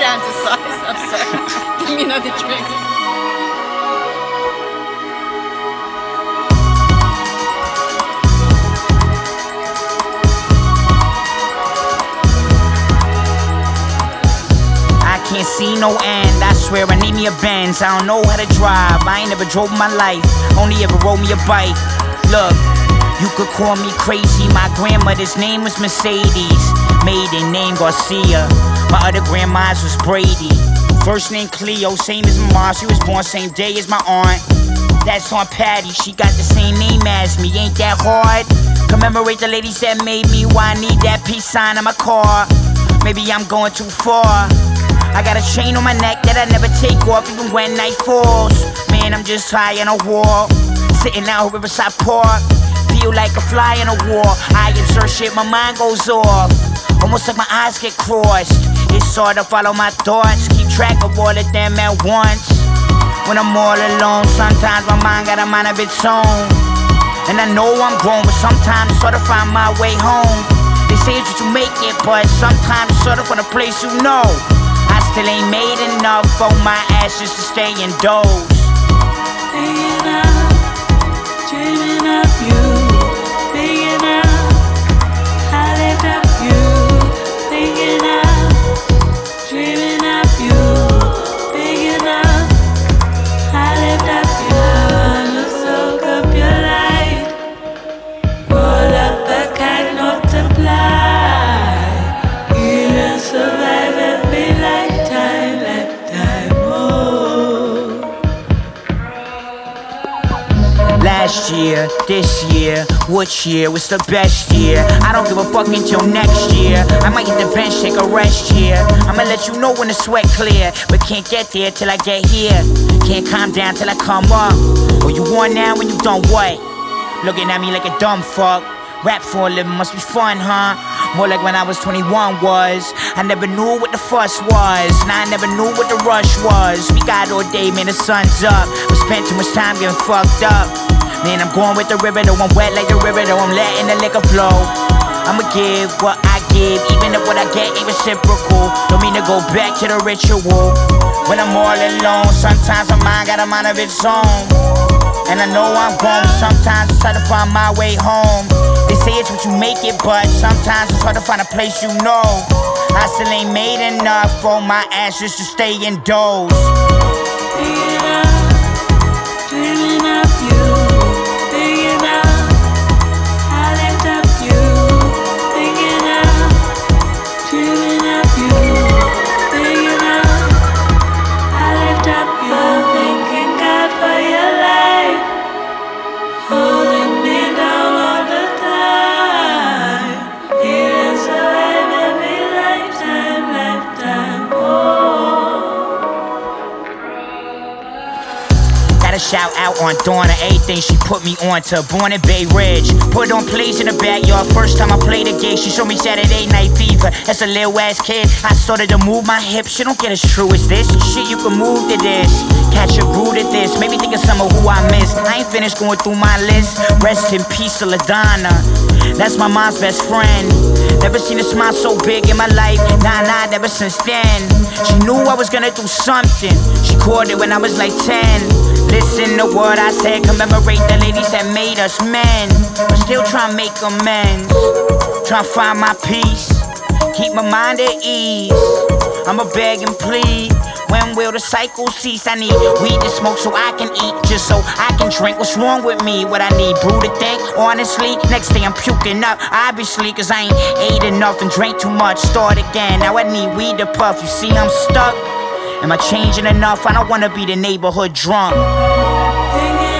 fantasize. I'm sorry. Give me another drink. Can't see no end, I swear I need me a Benz. I don't know how to drive, I ain't never drove in my life, only ever rode me a bike. Look, you could call me crazy, my grandmother's name was Mercedes, maiden name Garcia, my other grandma's was Brady. First name Cleo, same as my mom, she was born same day as my aunt. That's Aunt Patty, she got the same name as me, ain't that hard? Commemorate the ladies that made me, why I need that peace sign on my car. Maybe I'm going too far. I got a chain on my neck that I never take off even when night falls. Man, I'm just high on a wall, sitting out Riverside Park. Feel like a fly in a wall. I insert shit, my mind goes off, almost like my eyes get crossed. It's hard to follow my thoughts, keep track of all of them at once. When I'm all alone, sometimes my mind got a mind of its own. And I know I'm grown, but sometimes it's hard to find my way home. They say it's what you make it, but sometimes it's sort of from a place you know. I still ain't made enough for my ashes to stay in doze. Thinking of, dreaming of you. Thinking of, I lift up you. Thinking of, dreaming of you. Thinking of, I lift up you. Wanna soak up your light, roll up the kind, multiply. You don't survive every lifetime, oh. Last year, this year, which year was the best year? I don't give a fuck until next year. I might hit the bench, take a rest here. I'ma let you know when the sweat clear, but can't get there till I get here. Can't calm down till I come up. Oh, you won now when you done what? Looking at me like a dumb fuck. Rap for a living must be fun, huh? More like when I was 21 was. I never knew what the fuss was, and I never knew what the rush was. We got all day, man, the sun's up. We spent too much time getting fucked up. Man, I'm going with the river, though I'm wet like the river, though I'm letting the liquor flow. I'ma give what I give, even if what I get ain't reciprocal. Don't mean to go back to the ritual. When I'm all alone, sometimes my mind got a mind of its own. And I know I'm grown, sometimes it's hard to find my way home. They say it's what you make it, but sometimes it's hard to find a place you know. I still ain't made enough for my ashes to stay in doze. Thinking of, dreaming of you. Thinking of, I lift up you. Thinking of, dreaming of you. Thinking of, I lift up you. Thanking God for your life, holding me down all the time. He didn't survive every lifetime, oh. Gotta shout out on Dawn and everything she put me on to. Born in Bay Ridge, put on plays in the backyard. First time I played a gig, she showed me Saturday Night Fever. As a little ass kid, I started to move my hips. Shit don't get as true as this. Shit, you can move to this, catch a root at this. Maybe think of some of who I miss. I ain't finished going through my list. Rest in peace to LaDonna, that's my mom's best friend. Never seen a smile so big in my life, nah, never since then. She knew I was gonna do something, she caught it when I was like 10. Listen to what I said, commemorate the ladies that made us men. But still trying to make amends, trying to find my peace, keep my mind at ease. I'ma beg and plead, when will the cycle cease? I need weed to smoke so I can eat, just so I can drink. What's wrong with me? What I need, brew to think, honestly. Next day I'm puking up, obviously, cause I ain't ate enough and drank too much. Start again, now I need weed to puff. You see I'm stuck, am I changing enough? I don't wanna be the neighborhood drunk. Thinking